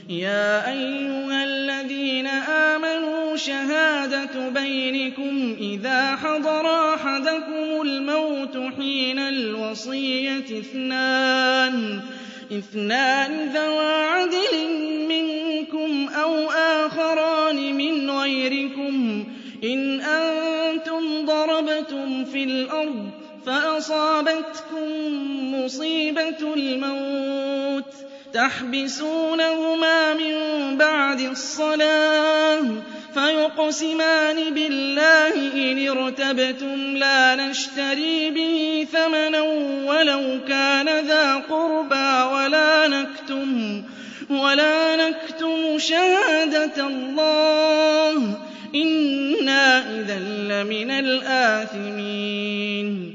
يَا أَيُّهَا الَّذِينَ آمَنُوا شَهَادَةُ بَيْنِكُمْ إِذَا حَضَرَ أَحَدَكُمُ الْمَوْتُ حِينَ الْوَصِيَّةِ اثْنَانِ ذَوَا عَدْلٍ مِّنكُمْ أَوْ آخَرَانِ مِنْ غَيْرِكُمْ إِنْ أَنتُمْ ضَرَبْتُمْ فِي الْأَرْضِ فَأَصَابَتْكُم مُّصِيبَةُ الْمَوْتِ تَحْبِسُونَهُمَا مِن بَعْدِ الصَّلَاةِ فَيُقْسِمَانِ بِاللَّهِ إِنِ ارْتَبْتُمْ لَا نَشْتَرِي بِهِ ثَمَنًا وَلَوْ كَانَ ذَا قُرْبَىٰ وَلَا نَكْتُمُ شَهَادَةَ اللَّهِ إِنَّا إِذًا لَّمِنَ الْآثِمِينَ